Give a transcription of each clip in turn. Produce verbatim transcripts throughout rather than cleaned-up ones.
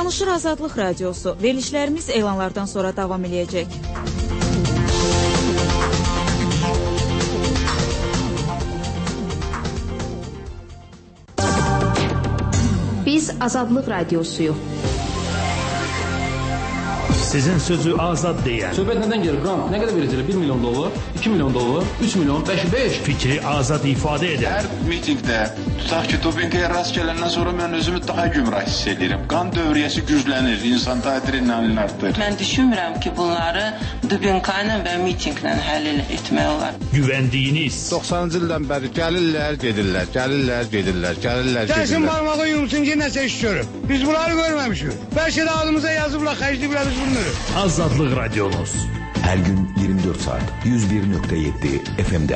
Danışır Azadlıq Radiosu. Verilişlərimiz elanlardan sonra davam edəcək. Biz Azadlıq Radiosuyuq. Sizin sözü azad deyən. Söhbət nədən gelir? Qram nə qədər verəcəklər? bir milyon dollar, iki milyon dollar, üç milyon, beş, beş. Fikri azad ifadə edən. Hər mitingdə, tutaq ki, dopinqaya rast gələndən sonra mən özümü daha gümrah hiss edirəm. Qan dövriyyəsi güclənir, insanda adrenalin artır. Mən düşünmürəm ki, bunları dopinqla və mitinqlə həll etmək olar. Güvəndiyiniz. doxsanıncı ildən bəri gəlirlər, gedirlər, gəlirlər, gedirlər, gəlirlər, gedirlər. Gəlsin barmağı yumsun ki, nəsə iş görür. Biz bunları görməmişik. Bəlkə də adımıza yazıblar, xərcliyiblər biz bunları. Azadlıq Radyonuz. Her gün yirmi dört saat yüz bir nokta yedi F M'de.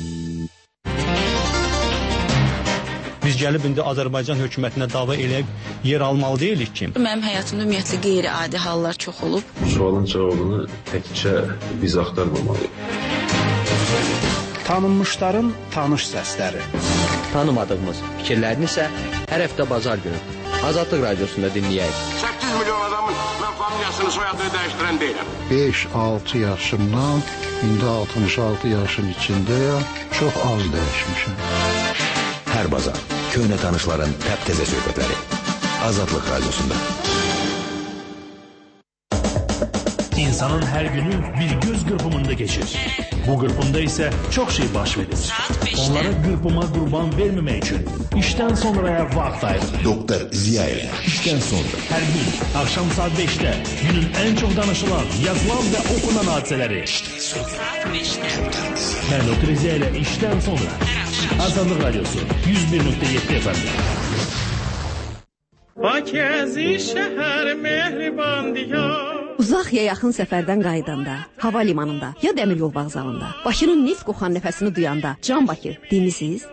Biz gəlib indi Azərbaycan hökumətinə dava eləyib yer almalı deyilik ki. Mənim həyatımda ümumiyyətlə qeyri-adi hallar çox olub. Bu sualın cavabını təkcə biz axtarmamalıyıq. Tanınmışların tanış səsləri. Tanımadığımız fikirlərini isə hər həftə bazar günü Azadlıq Radiosunda dinləyək. səkkiz milyon adamın mən familiyasını, soyadını dəyişdirən deyiləm. beş altı yaşımdan indi altmış altı yaşın içindəyəm. Çox az dəyişmişim. Hər bazar köhnə tanışların təptəzə söhbətləri Azadlıq Radiosunda. İnsanın hər günü bir göz qırpımında geçir. Bu qırpımda isə çox şey baş verir. Onlara qırpıma qurban verməmək üçün işdən sonraya vaxt ayırır. Doktor Ziyaev işdən sonra. Hər gün axşam saat beşdə günün ən çox danışılan, yazılan və okunan hadisələri. Mən Doktor Ziyaev işdən sonra. Azadlıq Radyosu yüz bir nöqtə yeddi F M'de. Bakəzi şəhər mehriban diyar. Uzaq ya yaxın səfərdən qayıdanda, hava limanında ya dəmir yol vağzalında, Bakının neft qoxan nəfəsini duyanda, Can Bakı demisiniz?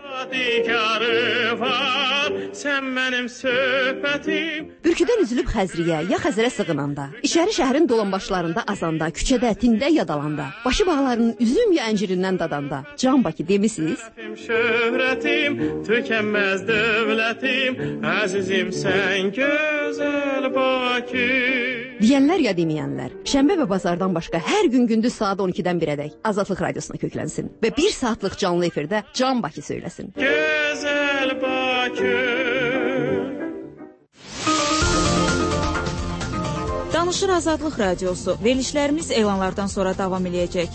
Var, sən mənim söhbətim. Bürküdən üzülüb Xəzriyə ya Xəzərə sığınanda, içəri şəhərin dolanbaşlarında azanda, küçədə, tində yadalanda, başı bağlarının üzüm ya əncirindən dadanda, Can Bakı demisiniz? Şöhrətim, tükənməz dövlətim, əzizim sən gözəl Bakı. Deyənlər ya deməyənlər, şənbə və bazardan başqa hər gün gündüz saat on ikidən birədək Azadlıq Radiosuna köklənsin və bir saatlıq canlı efirdə Can Bakı söyləsin. Gözəl Bakı. Danışır Azadlıq Radiosu. Verilişlərimiz elanlardan sonra davam edəcək.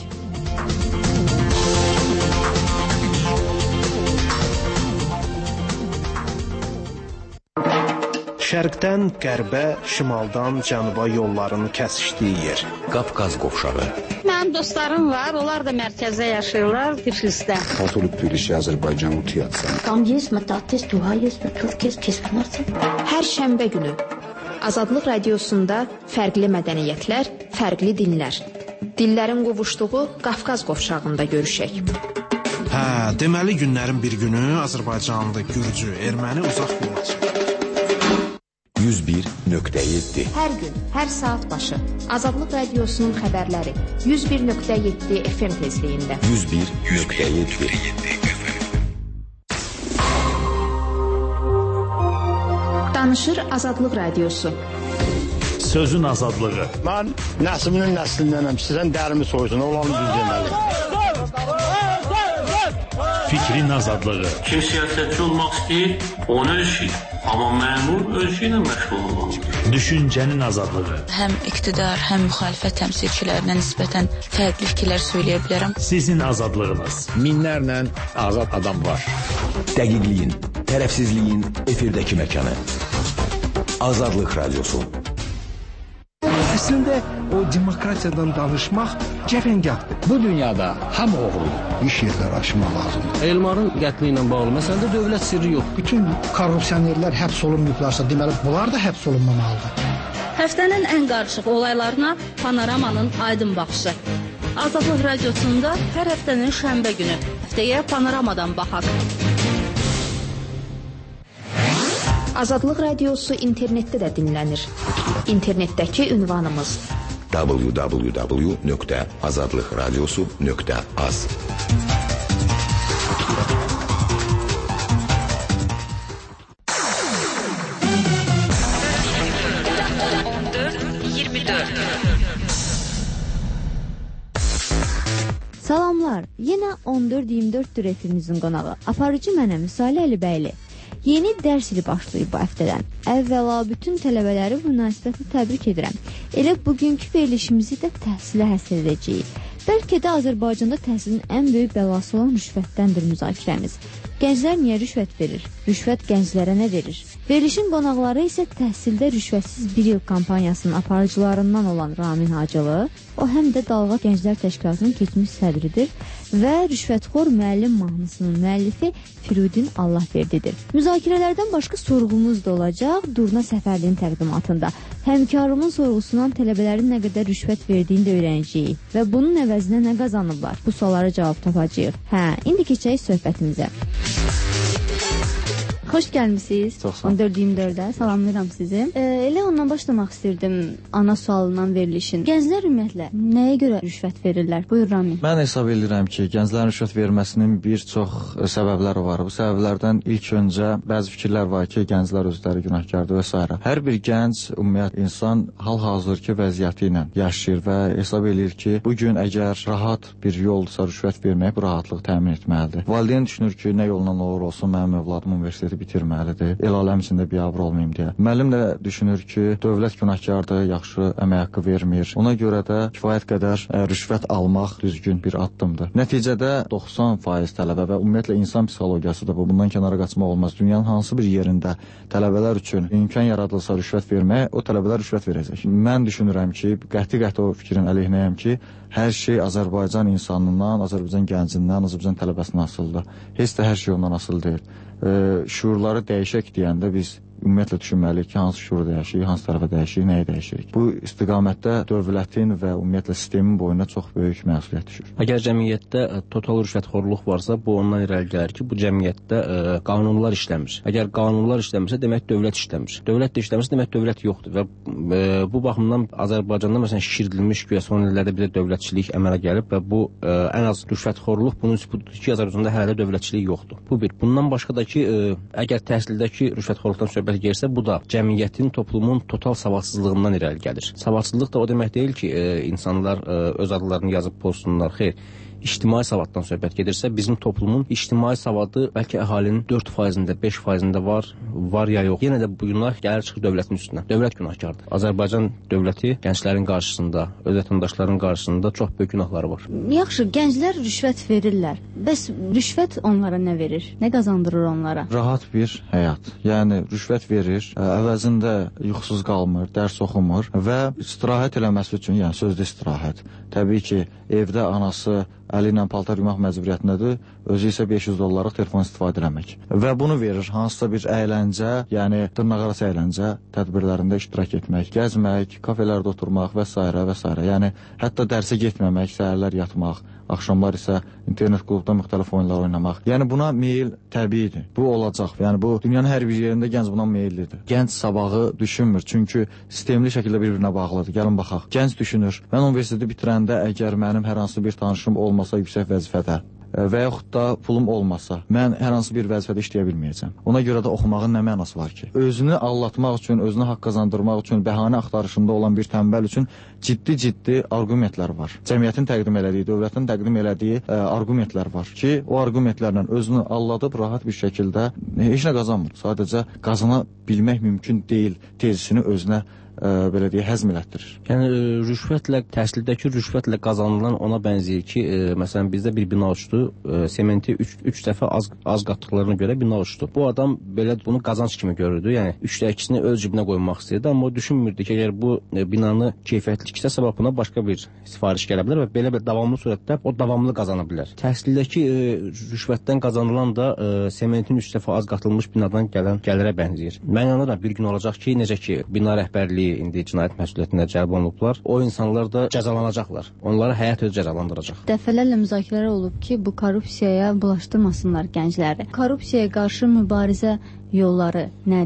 Şərqdən qərbə, şimaldan cənuba yolların kəsişdiyi yer. Qafqaz qovşağı. Mənim dostlarım var, onlar da mərkəzdə yaşayırlar, Tiflisdə. Katolib Tbilisi, Azərbaycan Utiyatsa. Tam есть, мататес, туа есть, Türkiye, keskinarsa. Hər şənbə günü Azadlıq Radiosunda fərqli mədəniyyətlər, fərqli dinlər. Dillərin qovuşduğu Qafqaz qovşağında görüşək. Hə, deməli günlərin bir günü Azərbaycanda Gürcü, erməni uzaq yoldaşı. yüz bir nöqtə yeddi. Hər gün, hər saat başı Azadlıq Radiosunun xəbərləri yüz bir nöqtə yeddi F M tezliyində. yüz bir nöqtə yeddi. Danışır Azadlıq Radiosu. Sözün azadlığı. Mən nəslinin nəslindənəm, sizdən dərimi soysun, olanı düz deməli. Fikrin azadlığı. Kim siyasətçi olmaq istəyir, onu ölçür. Amma məmur ölçü ilə məşğul olmalıdır. Düşüncənin azadlığı. Həm iqtidar, həm müxalifət təmsilçilərinə nisbətən fərqli fikirlər söyləyə bilərəm. Sizin azadlığınız. Minlərlə azad adam var. Dəqiqliyin, tərəfsizliyin efirdəki məkanı. Azadlıq Radyosu. Əslində o demokratiyadan danışmaq cəfəngahdır. Bu dünyada hamı oğrudur. İş yerləri açmaq lazımdır. Elmarın qətli ilə bağlı məsələdə dövlət sirri yox. Bütün korrupsionerlər həbs olunmayıblarsa, deməli bunlar da həbs olunmamalıdır. Həftənin ən qarışıq olaylarına Panoramanın aydın baxışı. Azadlıq Radiosunda hər həftənin şənbə günü. Həftəyə Panoramadan baxaq. Azadlıq Radiosu internetdə də dinlənir. İnternetdəki ünvanımız w w w nöqtə azadlıqradiosu nöqtə az. Salamlar. Yenə on dörd iyirmi dörd efimizin qonağı. Aparıcı mənəm Salih Əlibəyli. Yeni dərs ili başlayıb bu həftədən. Əvvəla bütün tələbələri münasibətlə təbrik edirəm. Elə bugünkü verilişimizi də təhsilə həsr edəcəyik. Bəlkə də Azərbaycanda təhsilin ən böyük bəlası olan rüşvətdəndir müzakirəmiz. Gənclər niyə rüşvət verir? Rüşvət gənclərə nə verir? Verilişin qonaqları isə təhsildə rüşvətsiz bir il kampaniyasının aparıcılarından olan Ramin Hacılı, o həm də Dalğa Gənclər Təşkilatının keçmiş sədridir və Rüşvətxor müəllim mahnısının müəllifi Firudin Allahverdidir. Müzakirələrdən başqa sorğumuz da olacaq Durna Səfərlinin təqdimatında. Həmkarımın sorğusundan tələbələrin nə qədər rüşvət verdiyini də öyrənəcəyik və bunun əvəzinə nə qazanıblar? Bu suallara cavab tapacağıq. Hə, indi keçək söhbətimizə. Xoş gəlmisiniz. on dörd iyirmi dördə salamlayıram sizi. E, elə ondan başlamaq istirdim ana sualından verilişin. Gənclər ümumiyyətlə nəyə görə rüşvət verirlər? Buyur Ramin. Mən hesab edirəm ki, gənclərin rüşvət verməsinin bir çox səbəbləri var. Bu səbəblərdən ilk öncə bəzi fikirlər var ki, gənclər özləri günahkardır və s. Hər bir gənc, ümumiyyət insan hal-hazırki vəziyyəti ilə yaşayır və hesab edir ki, bu gün əgər rahat bir yoldursa rüşvət vermək bu rahatlıq təmin etməlidir. Valideyn düşünür ki, nə yolla olur olsun, mənim övladım universiteti bitirməlidir, el aləm içində biabır olmayım deyə. Müəllim də düşünür ki, dövlət günahkardır, yaxşı əmək haqqı vermir. Ona görə də kifayət qədər ə, rüşvət almaq düzgün bir addımdır. Nəticədə doxsan faiz tələbə və ümumiyyətlə insan psixologiyası da bu, bundan kənara qaçmaq olmaz. Dünyanın hansı bir yerində tələbələr üçün imkan yaradılsa rüşvət vermək, o tələbələr rüşvət verəcək. Mən düşünürəm ki, qəti-qəti o fikrin əleyhinəyəm ki, hər şey Azərbaycan insanından, Azərbaycan gəncindən, Azərbaycan tələbəsindən asılıdır. Heç də hər şey ondan asılı deyil. E, şuurları dəyişək deyəndə biz ümumiyyətlə düşünməliyik ki, hansı şuuru dəyişirik, hansı tərəfə dəyişirik, nəyi dəyişirik. Bu istiqamətdə dövlətin və ümumiyyətlə sistemin boyuna çox böyük məsuliyyət düşür. Əgər cəmiyyətdə total rüşvətxorluq varsa, bu ondan irəli gəlir ki, bu cəmiyyətdə ə, qanunlar işləmir. Əgər qanunlar işləmirsə, demək dövlət işləmir. Dövlət də işləmirsə, demək dövlət yoxdur və ə, bu baxımdan Azərbaycanda məsələn şişirdilmiş güya son illərdə bir də dövlətçilik əmələ gəlib və bu ə, ən az rüşvətxorluq bunun sübutudur ki, Azərbaycanda hələ də dövlətçilik yoxdur. Bu bir. Bundan başqa da ki, ə, əgər təhsildəki rüşvətxorluqdan söhbət gəlsə, bu da cəmiyyətin, toplumun total savadsızlığından irəli gəlir. Savadsızlıq da o demək deyil ki, e, insanlar e, öz adlarını yazıb pozsunlar. Xeyr. İctimai savaddan söhbət gedirsə, bizim toplumun ictimai savadı bəlkə əhalinin dörd faizində, beş faizində var, var ya yox. Yenə də bu günah gəlir çıxır dövlətin üstünə. Dövlət günahkardır. Azərbaycan dövləti gənclərin qarşısında, öz vətəndaşların qarşısında çox böyük günahları var. Yaxşı, gənclər rüşvət verirlər. Bəs rüşvət onlara nə verir? Nə qazandırır onlara? Rahat bir həyat. Yəni rüşvət verir, əvəzində yuxusuz qalmır, dərs oxumur və istirahət eləməsi üçün, yəni sözdə istirahət. Təbii ki, evdə anası əli ilə paltar yumaq məcburiyyətindədir, özü isə beş yüz dollarlıq telefon istifadə eləmək. Və bunu verir hansısa bir əyləncə, yəni dırnaqarası əyləncə tədbirlərində iştirak etmək, gəzmək, kafelərdə oturmaq və s. və s. Yəni hətta dərsə getməmək, səhərlər yatmaq, axşamlar isə internet klubda müxtəlif oyunlar oynamaq. Yəni buna meyil təbiidir. Bu olacaq. Yəni bu dünyanın hər bir yerində gənc buna meyillidir. Gənc sabahı düşünmür, çünki sistemli şəkildə bir-birinə bağlıdır. Gəlin baxaq. Gənc düşünür. Mən universiteti bitirəndə əgər mənim hər hansı bir tanışım olmasa yüksək vəzifədə və yaxud da pulum olmasa, mən hər hansı bir vəzifədə işləyə bilməyəcəm. Ona görə də oxumağın nə mənası var ki? Özünü allatmaq üçün, özünü haqq qazandırmaq üçün, bəhanə axtarışında olan bir tənbəl üçün ciddi-ciddi arqumentlər var. Cəmiyyətin təqdim elədiyi, dövlətin təqdim elədiyi ə, arqumentlər var ki, o arqumentlərlə özünü alladıb rahat bir şəkildə heç nə qazanmır. Sadəcə qazana bilmək mümkün deyil tezisini özünə Ə, belə deyə həzm elətdirir. Yəni ə, rüşvətlə, təhsildəki rüşvətlə qazanılan ona bənzəyir ki, ə, məsələn bizdə bir bina uçdu, ə, sementi üç dəfə az, az qatdıqlarına görə bina uçdu. Bu adam belə bunu qazanc kimi görürdü, yəni üçdə ikisini öz cibinə qoymaq istəyirdi, amma o düşünmürdü ki, əgər bu ə, binanı keyfiyyətli tiksə səbəbına başqa bir sifariş gələ bilər və belə bir davamlı surətdə o davamlı qazana bilər. Təhsildəki ə, rüşvətdən qazanılan da ə, sementin üç dəfə az qatılmış binadan gələn gəlirə bənzəyir. Mən inanıram bir gün olacaq ki, necə ki bina rəhbərliyi indi cinayət məsuliyyətinə cəlb olunublar, o insanlar da cəzalanacaqlar. Onları həyat özü cəzalandıracaq. Dəfələrlə müzakirələr olub ki, bu korrupsiyaya bulaşdırmasınlar gəncləri. Korrupsiyaya qarşı mübarizə yolları nədir?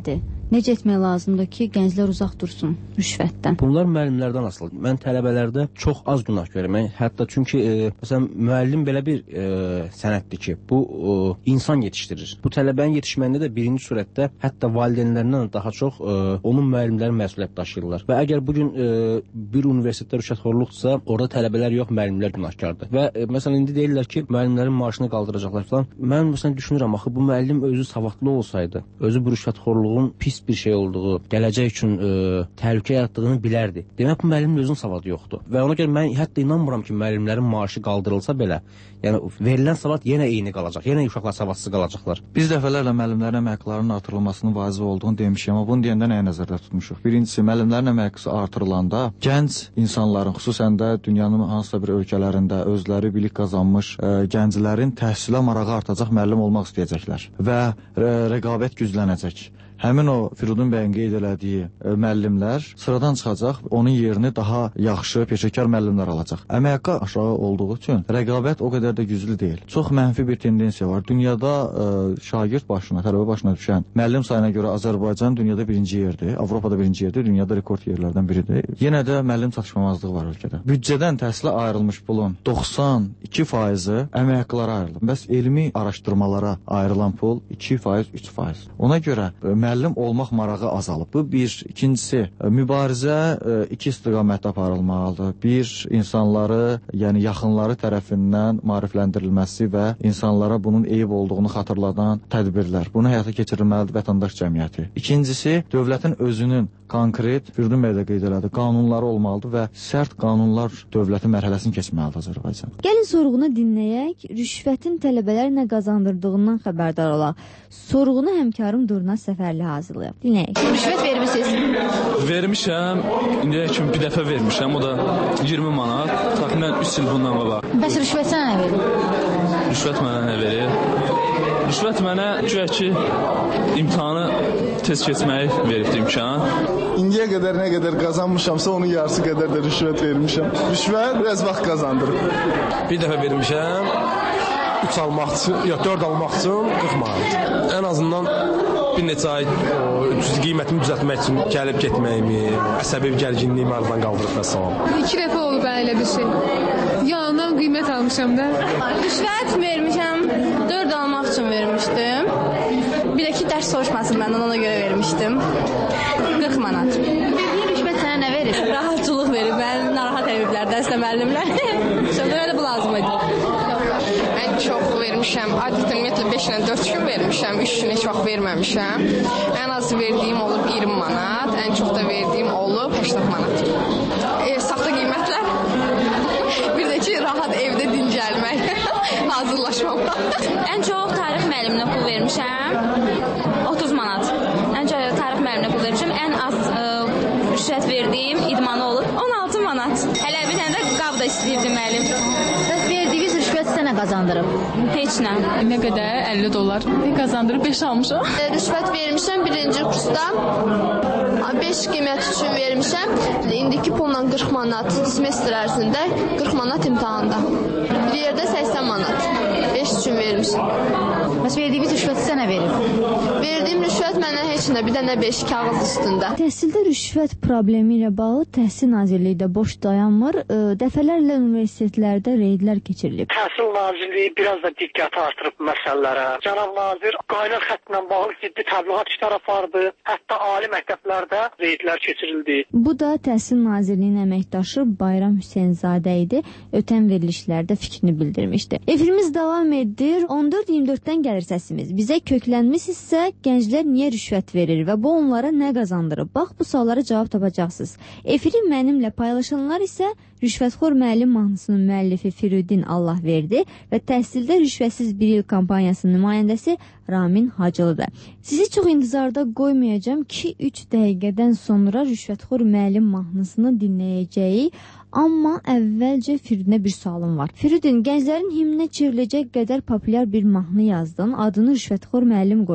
Necə etmək lazımdır ki, gənclər uzaq dursun rüşvətdən? Bunlar müəllimlərdən asılıdır. Mən tələbələrdə çox az günah görürəm. Hətta çünki e, məsələn müəllim belə bir e, sənətdir ki, bu e, insan yetişdirir. Bu tələbənin yetişməyində də birinci surətdə hətta valideynlərindən daha çox e, onun müəllimləri məsuliyyət daşıyırlar. Və əgər bu gün e, bir universitetdə rüşvətxorluqdursa, orada tələbələr yox, müəllimlər günahkardır. Və e, məsələn indi deyirlər ki, müəllimlərin maaşını qaldıracaqlar falan. Mən məsələn düşünürəm, axı bu müəllim özü savadlı olsaydı, özü bu rüşvətxorluğun pis bir şey olduğu, gələcək üçün e, təhlükə yaratdığını bilərdi. Demək bu müəllimin özünün savadı yoxdur. Və ona görə mən hətta inanmıram ki, müəllimlərin maaşı qaldırılsa belə, yəni verilən savad yenə eyni qalacaq. Yenə uşaqlar savadsız qalacaqlar. Biz dəfələrlə müəllimlərin əmək haqqlarının artırılmasının vacib olduğunu demişik, amma bunu deyəndə nəyə nəzərdə tutmuşuq? Birincisi, müəllimlərin əmək haqqı artırılanda gənc insanların, xüsusən də dünyanın hansısa bir ölkələrində özləri bilik qazanmış e, gənclərin təhsilə marağı artacaq, müəllim olmaq istəyəcəklər və rə rəqabət güclənəcək. Həmin o Firudun bəyin qeyd elədiyi e, müəllimlər sıradan çıxacaq, onun yerini daha yaxşı, peşəkar müəllimlər alacaq. Əmək haqqı aşağı olduğu üçün rəqabət o qədər də güclü deyil. Çox mənfi bir tendensiya var. Dünyada e, şagird başına, tələbə başına düşən müəllim sayına görə Azərbaycan dünyada birinci yerdir, Avropada birinci yerdir, dünyada rekord yerlərdən biridir. Yenə də müəllim çatışmamazlığı var ölkədə. Büdcədən təhsilə ayrılmış pulun doxsan iki faizi əmək haqqılara ayrılır. Bəs elmi araşdırmalara ayrılan pul iki faiz, üç faiz. Ona görə e, müəllim olmaq marağı azalıb. Bu bir. İkincisi, mübarizə iki istiqamətdə aparılmalıdır. Bir, insanları, yəni yaxınları tərəfindən maarifləndirilməsi və insanlara bunun eyib olduğunu xatırladan tədbirlər. Bunu həyata keçirilməlidir vətəndaş cəmiyyəti. İkincisi, dövlətin özünün konkret, Firdun bəy də qeyd elədi, qanunları olmalıdır və sərt qanunlar dövlətin mərhələsini keçməlidir Azərbaycan. Gəlin sorğunu dinləyək, rüşvətin tələbələr nə qazandırdığından xəbərdar olaq. Sorğunu həmkarım Durna Səfərli hazırlayıb. Dinləyək. Rüşvət vermisiniz? Vermişəm. İndiyə kimi bir dəfə vermişəm. O da iyirmi manat. Təxminən üç il bundan qabaq. Bəs rüşvət sənə nə verir? Rüşvət mənə nə verir? Rüşvət mənə güya ki, imtahanı tez keçməyi veribdi imkan. İndiyə qədər nə qədər qazanmışamsa, onun yarısı qədər də rüşvət vermişəm. Rüşvət biraz vaxt qazandırır. Bir dəfə vermişəm, üç almaq üçün, ya dörd almaq üçün qırx manat. Ən azından bir neçə ay o qiymətimi düzəltmək üçün gəlib getməyimi, əsəbi gərginliyimi aradan qaldırıb məsələn. İki dəfə olub elə bir şey. Yanından qiymət almışam da. Rüşvət vermişəm, dörd almaq üçün vermişdim. Bir də ki, dərs soruşmasın məndən, ona görə vermişdim. qırx manat. Verdiyin rüşvət sənə nə verir? Rahatçılıq verir, mən narahat ediblər, dərsdə müəllimlər. Sonra da bu lazım idi. Mən çox vermişəm. Adətən ümumiyyətlə beş ilə dörd gün vermişəm, üç gün heç vaxt verməmişəm. Ən az verdiyim olub iyirmi manat, ən çox da verdiyim olub səksən manat. E, saxta qiymətlər. Bir də ki, rahat evdə dincəlmək, hazırlaşmaq. Ən çox tarix müəlliminə pul vermişəm, otuz manat. Ən çox tarix müəlliminə pul vermişəm, ən az ə, rüşvət verdiyim idmanı olub on altı manat. Hələ bir dənə də qab da istəyirdi müəllim. Bəs verdiyiniz rüşvət sənə qazandırıb? Heç nə. Nə qədər? əlli dollar. Qazandırıb beş almışam. E, rüşvət vermişəm birinci kursda. beş qiymət üçün vermişəm. İndiki pulla qırx manat semestr ərzində, qırx manat imtahanda. Bir yerdə səksən manat. beş üçün vermişəm. Bəs verdiyiniz rüşvəti sənə verib? Verdiyim rüşvət mənə heç nə, bir dənə beş kağız üstündə. Təhsildə rüşvət problemi ilə bağlı Təhsil Nazirliyi də boş dayanmır. E, dəfələrlə universitetlərdə reydlər keçirilib. Təhsil Nazirliyi biraz da diqqət artırıb məsələlərə. Cənab nazir qaynar xəttlə bağlı ciddi təbliğat işləri apardı. Hətta ali məktəblərdə reydlər keçirildi. Bu da Təhsil Nazirliyinin əməkdaşı Bayram Hüseynzadə idi. Ötən verilişlərdə fikrini bildirmişdi. Efirimiz davam edir. on dörd iyirmi dörddən gəlir səsimiz. Bizə köklənmisinizsə, gənclər niyə rüşvət verir və bu onlara nə qazandırır? Bax, bu suallara cavab tapacaqsınız. Efiri mənimlə paylaşanlar isə Rüşvətxor müəllim mahnısının müəllifi Firudin Allahverdi və təhsildə rüşvətsiz bir il kampanyasının nümayəndəsi Ramin Hacılıdır. Sizi çox intizarda qoymayacağım ki, üç dəqiqədən sonra Rüşvətxor müəllim mahnısını dinləyəcəyik. Amma əvvəlcə Firudinə bir sualım var. Firudin, gənclərin himninə çevriləcək qədər populyar bir mahnı yazdın, adını Rüşvətxor müəllim qoydun.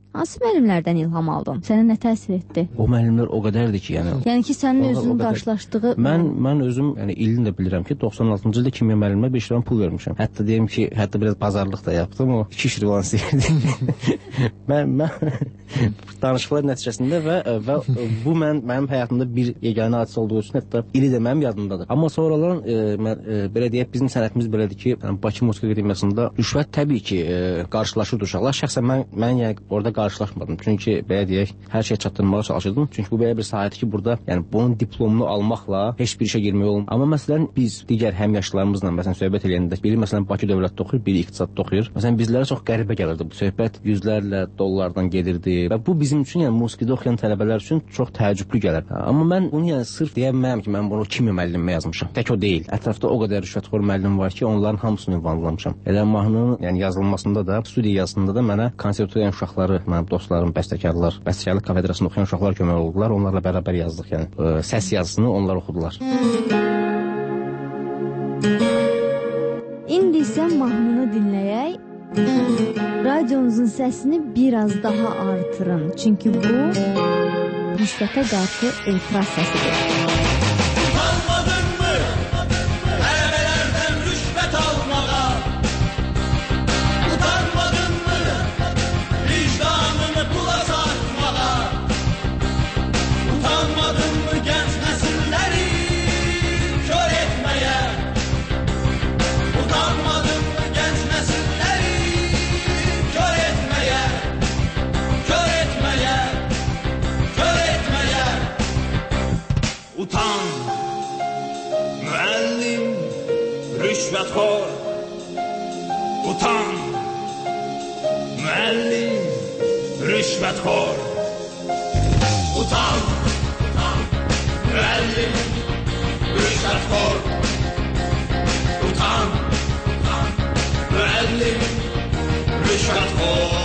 Hansı müəllimlərdən ilham aldın? Sənə nə təsir etdi? O müəllimlər o qədərdir ki, yəni. Yəni ki, sənin özünün qarşılaşdığı... Mən mən özüm, yəni ilini də bilirəm ki, doxsan altıncı ildə kimya müəllimə beş lira pul vermişəm. Hətta deyim ki, hətta biraz bazarlıq da yapdım, o iki lira olan istəyirdi. mən mən danışıqlar nəticəsində və və bu mən mənim həyatımda bir yeganə hadisə olduğu üçün hətta ili də mənim yadımdadır. Amma sonradan e, mən e, belə deyək, bizim sənətimiz belədir ki, yəni Bakı Musiqi Akademiyasında rüşvət təbii ki, e, qarşılaşırdı uşaqlar. Şəxsən mən mən yəni orada qarşılaşmadım. Çünki belə deyək, hər şey çatdırmağa çalışırdım. Çünki bu belə bir sahədir ki, burada yəni bunun diplomunu almaqla heç bir işə girmək olmur. Amma məsələn biz digər həmyaşlarımızla məsələn söhbət eləyəndə biri məsələn Bakı dövlətdə oxuyur, biri iqtisadda oxuyur. Məsələn bizlərə çox qəribə gəlirdi bu söhbət. Yüzlərlə dollardan gedirdi və bu bizim üçün yəni musiqidə oxuyan tələbələr üçün çox təəccüblü gəlir. Amma mən bunu yəni sırf deyə bilmərəm ki, mən bunu kimya müəllimə yazmışam. Tək o deyil. Ətrafda o qədər rüşvətxor müəllim var ki, onların hamısını ünvanlamışam. Elə mahnının yəni yazılmasında da, studiya yazısında da mənə konservatoriya uşaqları, mənim dostlarım, bəstəkarlar, bəstəkarlıq kafedrasında oxuyan uşaqlar kömək oldular. Onlarla bərabər yazdıq yəni. Ə, səs yazısını onlar oxudular. İndi isə mahnını dinləyək. Radionuzun səsini biraz daha artırın. Çünki bu rüşvətə qarşı etiraz səsidir. Utan, müəllim, rüşvətxor. Utan, müəllim, rüşvətxor. Utan, müəllim, rüşvətxor. Utan, müəllim, rüşvətxor.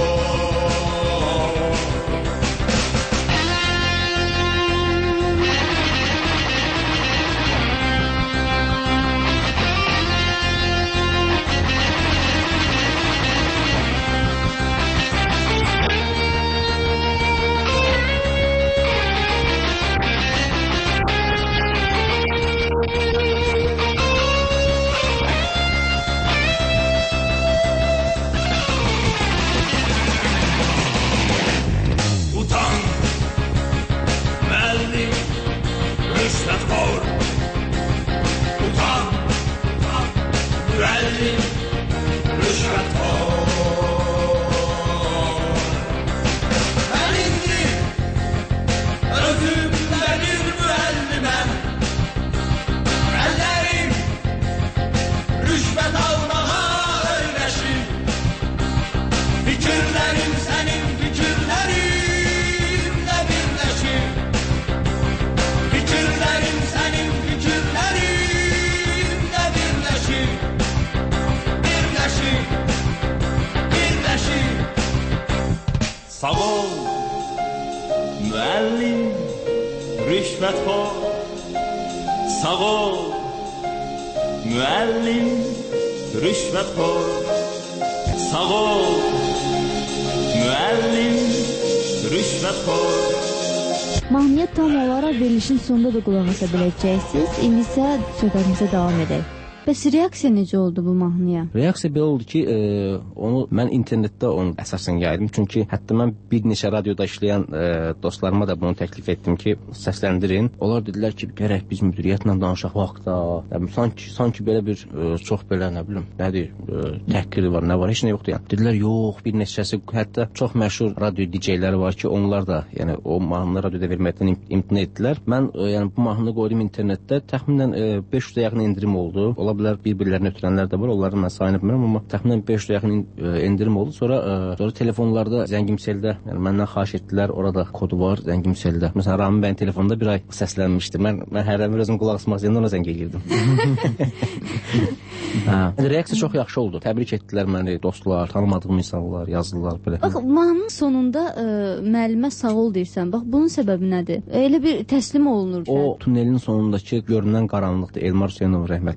Sağ ol, müəllim, rüşvətxor. Sağ ol, müəllim, rüşvətxor. Sağ ol, müəllim, rüşvətxor. Mahnıya tam olaraq verilişin sonunda da qulaq asa biləcəksiniz. İndi isə söhbətimizə davam edək. Bəs reaksiya necə oldu bu mahnıya? Reaksiya belə oldu ki, e, onu mən internetdə onu əsasən yaydım. Çünki hətta mən bir neçə radioda işləyən e, dostlarıma da bunu təklif etdim ki, səsləndirin. Onlar dedilər ki, gərək biz müdiriyyətlə danışaq vaxtda. Yəni, sanki sanki belə bir e, çox belə nə bilim, nədir, e, təhqir var, nə var, heç nə yoxdur yəni. Dedilər, yox, bir neçəsi, hətta çox məşhur radio D J-ləri var ki, onlar da yəni o mahnını radioda verməkdən imtina etdilər. Mən e, yəni bu mahnını qoydum internetdə, təxminən e, beş yüzə yaxın endirim oldu. Ola bilər bir-birlərini ötürənlər də var. Onları mən sayını bilmirəm, amma təxminən beş yüzə yaxın endirim oldu. Sonra ə, sonra telefonlarda Zəngimseldə, yəni məndən xahiş etdilər, orada kodu var Zəngimseldə. Məsələn, Ramin bəyin telefonunda bir ay səslənmişdi. Mən mən hər an özüm qulaq asmaq istəyəndə ona zəng edirdim. Hə. Reaksiya çox yaxşı oldu. Təbrik etdilər məni dostlar, tanımadığım insanlar, yazdılar belə. Bax, mahnının sonunda ə, müəllimə sağ ol deyirsən. Bax, bunun səbəbi nədir? Elə bir təslim olunur. O tunelin sonundakı görünən qaranlıqdır. Elmar Hüseynov rəhmətli jurnalist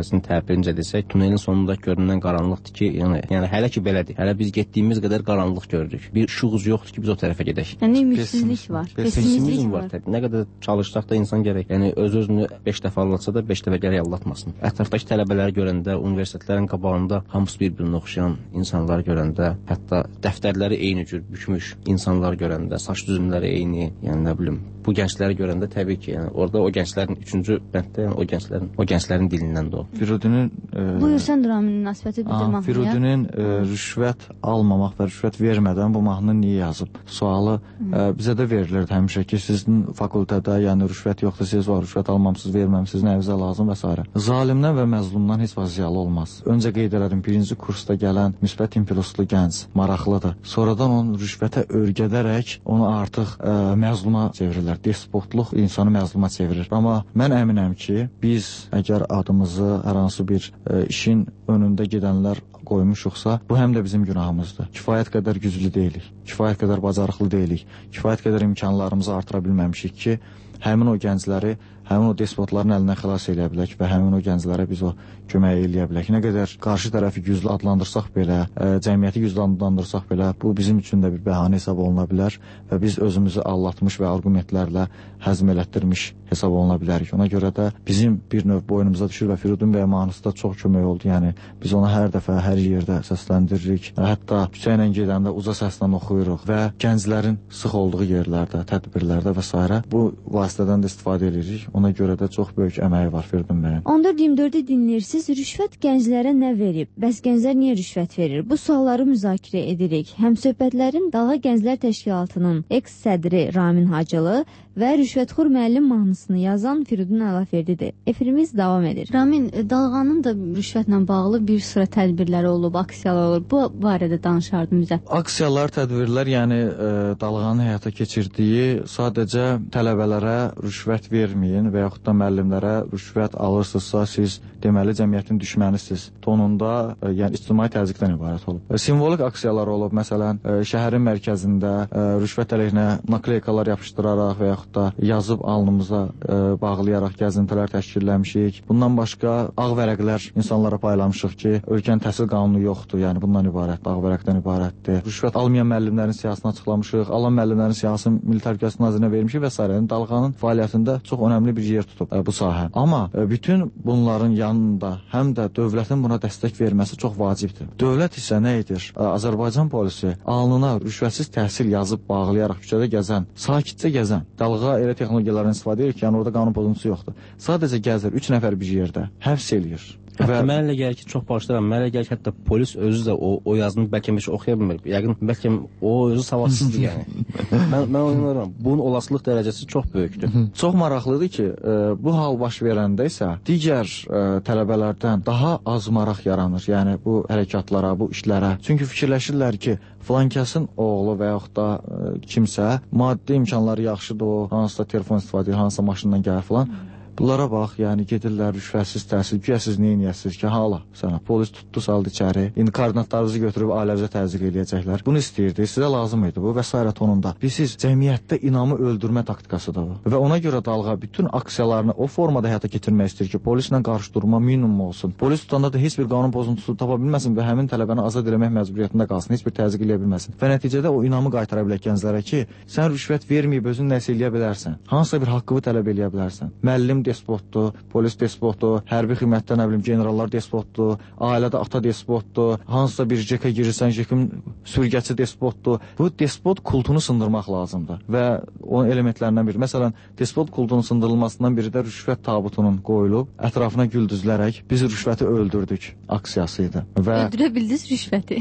ifadəsini təbirincə desək, tunelin sonunda görünən qaranlıqdır ki, yəni, yəni hələ ki belədir. Hələ biz getdiyimiz qədər qaranlıq gördük. Bir işıq yoxdur ki, biz o tərəfə gedək. Yəni ümidsizlik var, pessimizlik var. Təbii. Nə qədər çalışsaq da insan gərək, yəni öz-özünü beş dəfə allatsa da beş dəfə gərək allatmasın. Ətrafdakı tələbələri görəndə, universitetlərin qabağında hamısı bir-birinə oxşayan insanlar görəndə, hətta dəftərləri eyni cür bükmüş insanlar görəndə, saç düzümləri eyni, yəni nə bilim, bu gəncləri görəndə təbii ki, yəni orada o gənclərin üçüncü bənddə, yəni o gənclərin, o gənclərin dilindən də o. Firudinin e, Buyur sən Ramin münasibəti bildir mahnıya. Firudinin e, rüşvət almamaq və rüşvət vermədən bu mahnını niyə yazıb? Sualı e, bizə də verilirdi həmişə ki, sizin fakültədə, yəni rüşvət yoxdur, siz var, rüşvət almamısınız, verməmisiniz, nəvizə lazım və s. Zalimdən və məzlumdan heç vaxt ziyalı olmaz. Öncə qeyd elədim, birinci kursda gələn müsbət impulslu gənc maraqlıdır. Sonradan onu rüşvətə örgədərək onu artıq e, məzluma çevirirlər. Despotluq insanı məzluma çevirir. Amma mən əminəm ki, biz əgər adımızı hər hansı bir e, işin önündə gedənlər qoymuşuqsa, bu həm də bizim günahımızdır. Kifayət qədər güclü deyilik, kifayət qədər bacarıqlı deyilik, kifayət qədər imkanlarımızı artıra bilməmişik ki, həmin o gəncləri, həmin o despotların əlindən xilas eləyə bilək və həmin o gənclərə biz o kömək eləyə bilək. Nə qədər qarşı tərəfi güclü adlandırsaq belə, ə, cəmiyyəti güclü adlandırsaq belə, bu bizim üçün də bir bəhanə hesab oluna bilər və biz özümüzü allatmış və argumentlərlə həzm elətdirmiş hesab oluna bilərik. Ona görə də bizim bir növ boynumuza düşür və Firudun bəy mahnısı da çox kömək oldu. Yəni biz onu hər dəfə, hər yerdə səsləndiririk. Hətta küçə ilə gedəndə uca səslə oxuyuruq və gənclərin sıx olduğu yerlərdə, tədbirlərdə və s. bu vasitədən də istifadə edirik. Ona görə də çox böyük əməyi var Firudun bəyin. on dörd iyirmi dördü dinləyirsiniz. Rüşvət gənclərə nə verib? Bəs gənclər niyə rüşvət verir? Bu sualları müzakirə edirik. Həmsöhbətlərin Dalğa Gənclər Təşkilatının eks-sədri Ramin Hacılı və Rüşvətxor müəllim mahnısını yazan Firudun Əlaferdidir. Efirimiz davam edir. Ramin, Dalğanın da rüşvətlə bağlı bir sıra tədbirləri olub, aksiyalar olub. Bu barədə danışardın bizə. Aksiyalar, tədbirlər, yəni e, Dalğanın həyata keçirdiyi sadəcə tələbələrə rüşvət verməyin və yaxud da müəllimlərə rüşvət alırsınızsa, siz deməli cəmiyyətin düşmənisiniz tonunda, e, yəni ictimai təzyiqdən ibarət olub. E, simvolik aksiyalar olub, məsələn, e, şəhərin mərkəzində e, rüşvət əleyhinə nakleykalar yapışdıraraq və yaxud da yazıb alnımıza e, bağlayaraq gəzintilər təşkilləmişik. Bundan başqa ağ vərəqlər insanlara paylamışıq ki, ölkənin təhsil qanunu yoxdur, yəni bundan ibarətdir, ağ vərəqdən ibarətdir. Rüşvət almayan müəllimlərin siyahısını açıqlamışıq, alan müəllimlərin siyahısını Milli Təhlükəsizlik Nazirinə vermişik və s. Dalğanın fəaliyyətində çox önəmli bir yer tutub e, bu sahə. Amma e, bütün bunların yanında həm də dövlətin buna dəstək verməsi çox vacibdir. Dövlət isə nə edir? E, Azərbaycan polisi alnına rüşvətsiz təhsil yazıb bağlayaraq küçədə gəzən, sakitcə gəzən, Dalğa elə texnologiyalardan istifadə edir ki, yəni orada qanun pozuntusu yoxdur. Sadəcə gəzir, üç nəfər bir yerdə həbs eləyir. Hətta mənə elə gəlir ki, çox bağışlayıram, mənə elə gəlir ki, hətta polis özü də o, o yazını bəlkə heç oxuya bilmir. Yəqin bəlkə o özü savadsızdır yəni. mən mən oynayıram. Bunun olasılıq dərəcəsi çox böyükdür. Çox maraqlıdır ki, e, bu hal baş verəndə isə digər e, tələbələrdən daha az maraq yaranır. Yəni bu hərəkatlara, bu işlərə. Çünki fikirləşirlər ki, filankəsin oğlu və yaxud da e, kimsə maddi imkanları yaxşıdır, o hansısa telefon istifadə edir, hansısa maşından gəlir filan. Bunlara bax, yəni gedirlər rüşvətsiz təhsil, güya siz nə edəsiniz ki, hala sənə polis tutdu, saldı içəri. İndi koordinatlarınızı götürüb ailənizə təzyiq eləyəcəklər. Bunu istəyirdi, sizə lazım idi bu və s. tonunda. Biz cəmiyyətdə inamı öldürmə taktikasıdır bu. Və ona görə Dalğa bütün aksiyalarını o formada həyata keçirmək istəyir ki, polislə qarşıdurma minimum olsun. Polis tutanda da heç bir qanun pozuntusu tapa bilməsin və həmin tələbəni azad eləmək məcburiyyətində qalsın, heç bir təzyiq eləyə bilməsin. Və nəticədə o inamı qaytara bilək gənclərə ki, sən rüşvət verməyib özün nəsə eləyə bilərsən. Hansısa bir haqqını tələb eləyə bilərsən. Müəllim despotdur, polis despotdur, hərbi xidmətdə nə bilim generallar despotdur, ailədə ata despotdur, hansısa bir jekə girirsən, jekin sürgəçi despotdur. Bu despot kultunu sındırmaq lazımdır və onun elementlərindən biri. Məsələn, despot kultunun sındırılmasından biri də rüşvət tabutunun qoyulub, ətrafına gül düzülərək biz rüşvəti öldürdük aksiyası idi. Və öldürə bildiniz rüşvəti.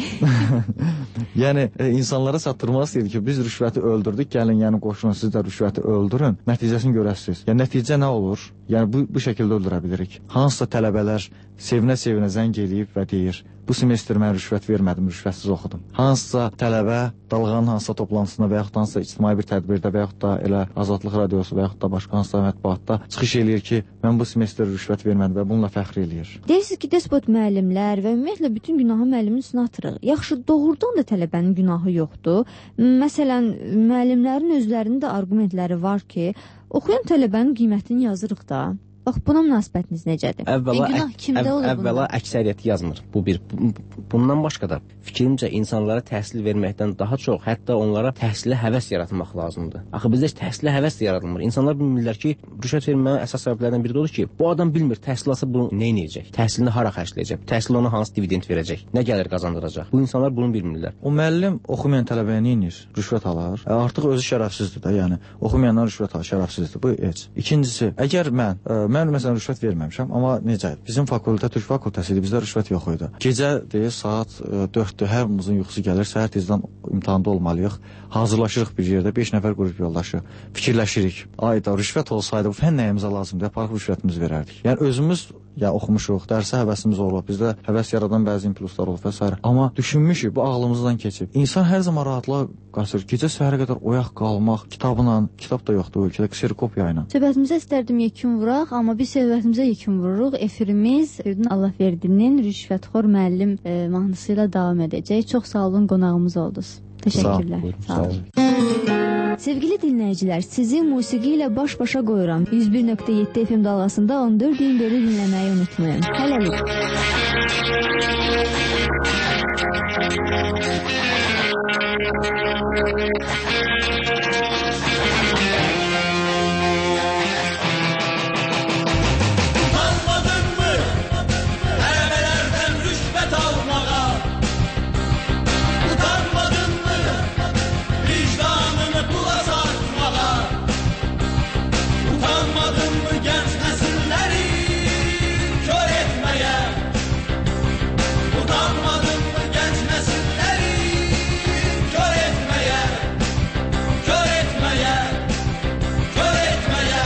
yəni e, insanlara çatdırmaq istəyirdi ki, biz rüşvəti öldürdük, gəlin yəni qoşulun siz də rüşvəti öldürün, nəticəsini görəsiniz. Yəni nəticə nə olur? Yəni bu, bu şəkildə öldürə bilirik. Hansısa tələbələr sevinə-sevinə zəng eləyib və deyir, bu semestr mən rüşvət vermədim, rüşvətsiz oxudum. Hansısa tələbə Dalğanın hansısa toplantısında və yaxud da hansısa ictimai bir tədbirdə və yaxud da elə Azadlıq radiosu və yaxud da başqa hansısa mətbuatda çıxış eləyir ki, mən bu semestr rüşvət vermədim və bununla fəxr eləyir. Deyirsiniz ki, despot müəllimlər və ümumiyyətlə bütün günahı müəllimin üstünə atırıq. Yaxşı, doğrudan da tələbənin günahı yoxdur. Məsələn, müəllimlərin özlərinin də arqumentləri var ki, oxuyan tələbənin qiymətini yazırıq da. Bax, buna münasibətiniz necədir? Əvvəla, e, günah kimdə əv, olur bunda? Əvvəla əksəriyyəti yazmır. Bu bir. Bundan başqa da fikrimcə insanlara təhsil verməkdən daha çox, hətta onlara təhsilə həvəs yaratmaq lazımdır. Axı bizdə heç təhsilə həvəs də yaradılmır. İnsanlar bilmirlər ki, rüşvət verməyin əsas səbəblərindən biri də odur ki, bu adam bilmir təhsil alsa bunu nə edəcək? Təhsilini hara xərcləyəcək? Təhsil ona hansı dividend verəcək? Nə gəlir qazandıracaq? Bu insanlar bunu bilmirlər. O müəllim oxumayan tələbəyə nə edir? Rüşvət alır. E, artıq özü şərəfsizdir də, yəni oxumayandan rüşvət alır, şərəfsizdir. Bu heç. İkincisi, əgər mən ə, mən məsələn rüşvət verməmişəm, amma necə? Bizim fakültə Türk fakültəsi idi, bizdə rüşvət yox idi. Gecə deyə saat dörddür, hər birimizin yuxusu gəlir, səhər tezdən imtahanda olmalıyıq. Hazırlaşırıq bir yerdə, beş nəfər qrup yoldaşı, fikirləşirik. Ayda rüşvət olsaydı bu fən nəyimizə lazımdır? Aparıb rüşvətimizi verərdik. Yəni özümüz ya oxumuşuq, dərsə həvəsimiz olub, bizdə həvəs yaradan bəzi impulslar olub və s. Amma düşünmüşük, bu ağlımızdan keçib. İnsan hər zaman rahatlığa qaçır. Gecə səhərə qədər oyaq qalmaq, kitabla, kitab da yoxdur ölkədə, kserokopya ilə. Söhbətimizə istərdim yekun vuraq, amma biz söhbətimizə yekun vururuq. Efirimiz Allahverdinin Rüşvətxor müəllim e, mahnısı ilə davam edəcək. Çox sağ olun, qonağımız oldunuz. Təşəkkürlər. Sağ, sağ olun. Sevgili dinləyicilər, sizi musiqi ilə baş-başa qoyuram. yüz bir nöqtə yeddi F M dalğasında on dörd iyun beri dinləməyi unutmayın. Hələlik. Utanmadın mı tələbələrdən rüşvət almağa? Utanmadın mı vicdanını pula satmağa? Utanmadın mı genç nəsilləri kör etməyə? Utanmadın mı genç nəsilləri kör etməyə? Kör etməyə, kör etməyə.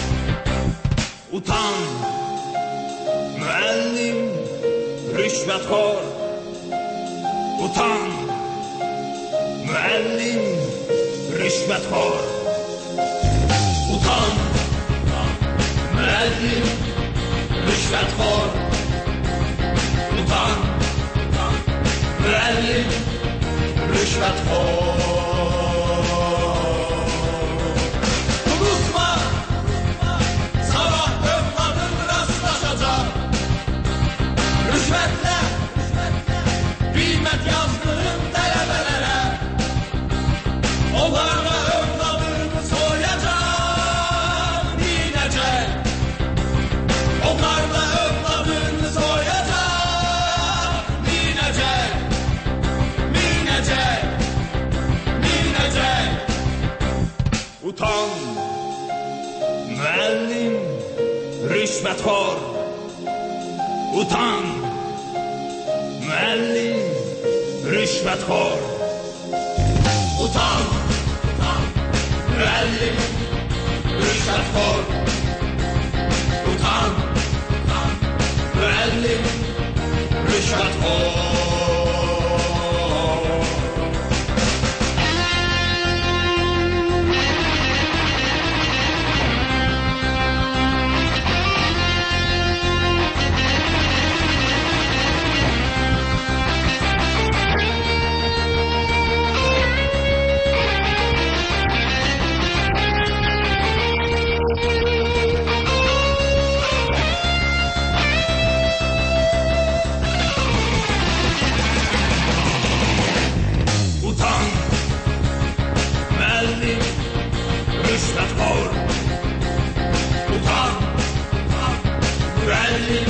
Utan, müəllim, rüşvətxor. Utan, müəllim, rüşvətxor. Utan, müəllim, rüşvətxor. Utan, müəllim, rüşvətxor. Unutma, sabah övladın rastlaşacaq. Rüşvətlə qiymət yazdığın tələbələrə. Onlar da övladını soyacaq, minəcək. Onlar da övladını soyacaq, minəcək. Minəcək, minəcək. Utan, müəllim, rüşvətxor. Utan, müəllim, rüşvətxor. Utan, müəllim, rüşvətxor. Utan, müəllim, rüşvətxor. Utan, müəllim, rüşvətxor. Utan, müəllim,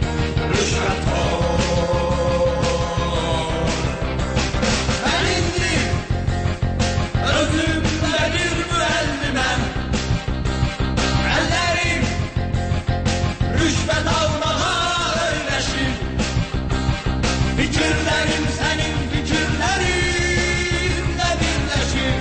rüşvətxor. Mən indi özümdə bir müəlliməm. Əllərim rüşvət almağa öyrəşir. Fikirlərim sənin fikirlərinlə birləşir.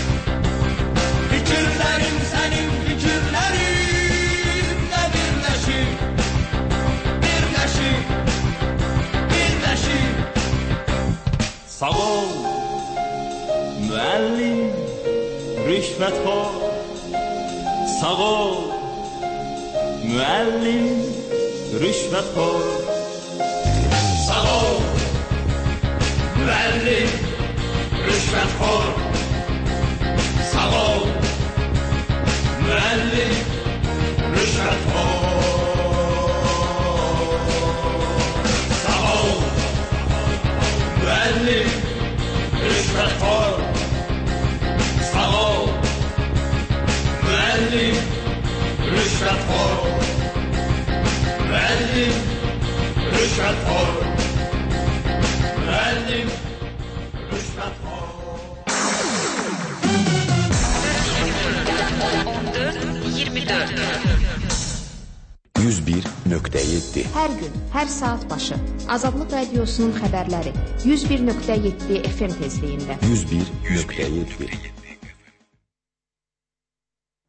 Fikirlərim sənin fikirlərinlə birləşir. Birləşir, birləşir. Sağ ol, müəllim, rüşvətxor. Sağ ol, müəllim, rüşvətxor. Sağ ol, müəllim, rüşvətxor. Sağ ol, müəllim, rüşvətxor. Müəllim rüşvətxor. Müəllim rüşvətxor. Müəllim rüşvətxor. on dörd iyirmi dörd yüz bir nöqtə yeddi. Hər gün, hər saat başı Azadlıq Radiosunun xəbərləri yüz bir nöqtə yeddi F M tezliyində. yüz bir nöqtə yeddi.